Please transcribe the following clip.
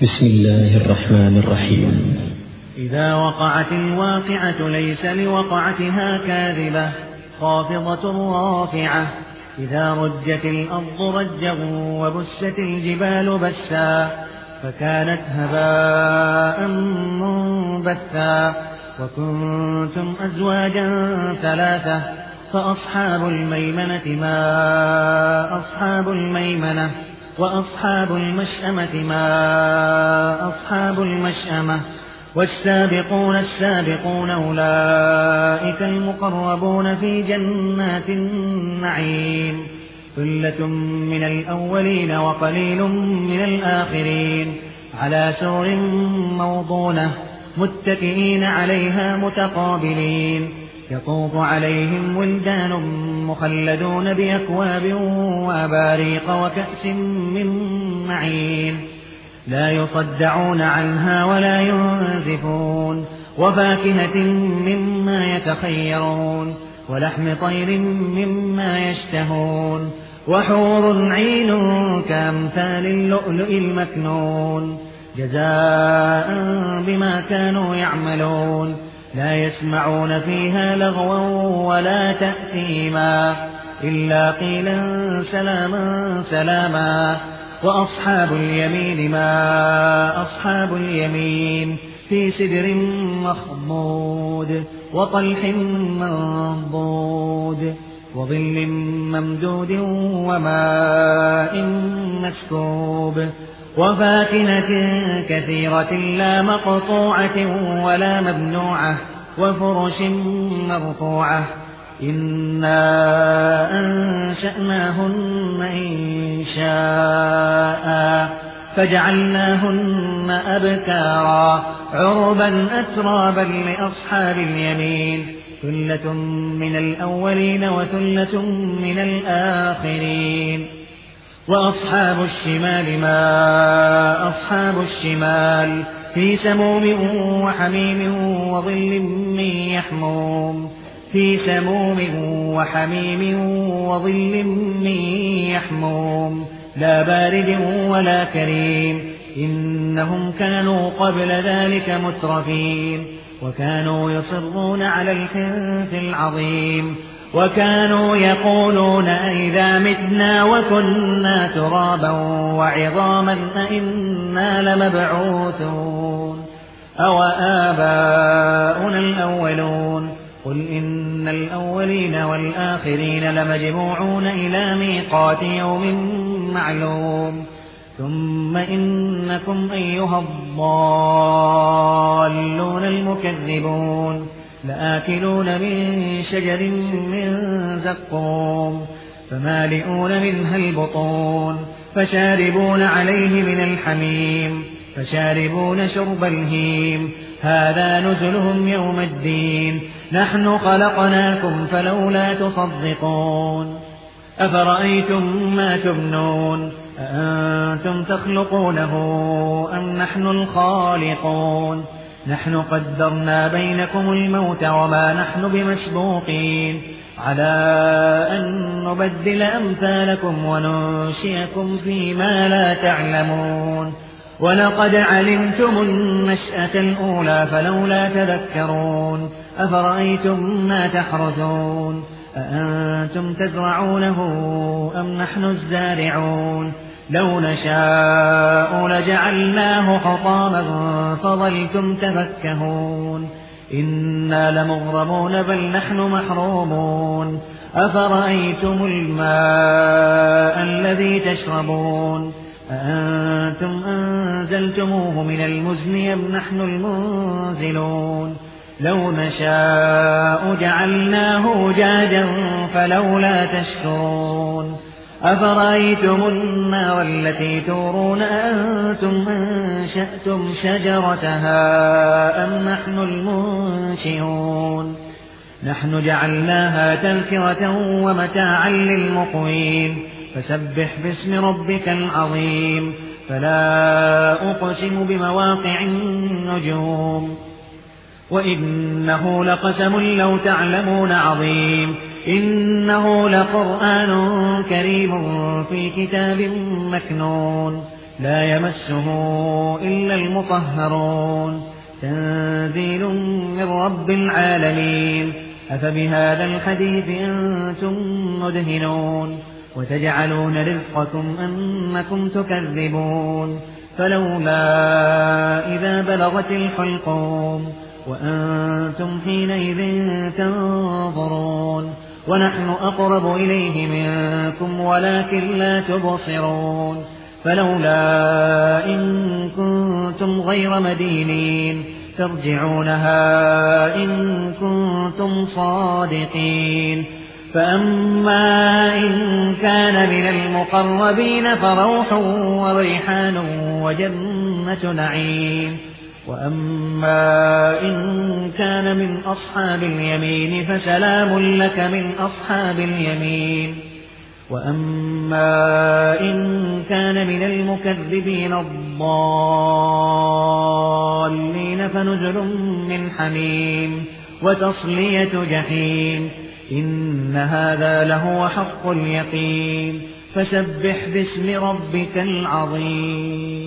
بسم الله الرحمن الرحيم. إذا وقعت الواقعة ليس لوقعتها كاذبة خافضة رافعة إذا رجت الأرض رجا وبست الجبال بسا فكانت هباء منبثا وكنتم أزواجا ثلاثة فأصحاب الميمنة ما أصحاب الميمنة وأصحاب المشأمة ما أصحاب المشأمة والسابقون السابقون أولئك المقربون في جنات النعيم ثلة من الأولين وقليل من الآخرين على سرر موضونة متكئين عليها متقابلين يطوف عليهم ولدان مخلدون بأكواب وأباريق وكأس من معين لا يصدعون عنها ولا ينزفون وفاكهة مما يتخيرون ولحم طير مما يشتهون وحور عين كأمثال اللؤلؤ المكنون جزاء بما كانوا يعملون لا يسمعون فيها لغوا ولا تأثيما إلا قيلا سلاما سلاما وأصحاب اليمين ما أصحاب اليمين في سدر مخضود وطلح منضود وظل ممدود وماء مسكوب وفاكهة كثيرة لا مقطوعة ولا ممنوعة وفرش مرفوعة إنا أنشأناهن إنشاء فجعلناهن أبكارا عربا أترابا لأصحاب اليمين ثلة من الأولين وثلة من الآخرين وأصحاب الشمال ما أصحاب الشمال في سموم وحميم وظل من يحموم في سموم وحميم وظل من يحموم لا بارد ولا كريم إنهم كانوا قبل ذلك مترفين وكانوا يصرون على الحنث العظيم وكانوا يقولون أئذا متنا وكنا ترابا وعظاما أئنا لمبعوثون أو آباؤنا الأولون قل إن الأولين والآخرين لمجموعون إلى ميقات يوم معلوم ثم إنكم أيها الضالون المكذبون لآكلون من شجر من زقوم فمالئون منها البطون فشاربون عليه من الحميم فشاربون شرب الهيم هذا نزلهم يوم الدين نحن خلقناكم فلولا تصدقون أفرأيتم ما تمنون أأنتم تخلقونه أم نحن الخالقون نحن قدرنا بينكم الموت وما نحن بمسبوقين على أن نبدل أمثالكم وننشئكم فيما لا تعلمون ولقد علمتم النشأة الأولى فلولا تذكرون أفرأيتم ما تحرثون أأنتم تزرعونه أم نحن الزارعون لو نشاء لجعلناه حطاما فظلتم تفكهون إنا لمغرمون بل نحن محرومون أفرأيتم الماء الذي تشربون أأنتم أنزلتموه من المزن أم نحن المنزلون لو نشاء جعلناه جاجا فلولا تشكرون أفرأيتم النار التي تورون أأنتم أنشأتم شجرتها أم نحن المنشئون نحن جعلناها تذكرة ومتاعا للمقوين فسبح باسم ربك العظيم فلا أقسم بمواقع النجوم وإنه لقسم لو تعلمون عظيم إنه لقرآن كريم في كتاب مكنون لا يمسه إلا المطهرون تنزيل من رب العالمين أفبهذا الحديث أنتم مدهنون وتجعلون رزقكم أنكم تكذبون فلولا إذا بلغت الحلقوم وأنتم حينئذ تنظرون ونحن أقرب إليه منكم ولكن لا تبصرون فلولا إن كنتم غير مدينين ترجعونها إن كنتم صادقين فأما إن كان من المقربين فروح وريحان وجنة نعيم وأما إن كان من أصحاب اليمين فسلام لك من أصحاب اليمين وأما إن كان من المكذبين الضالين فنزل من حميم وتصلية جحيم إن هذا لهو حق اليقين فسبح باسم ربك العظيم.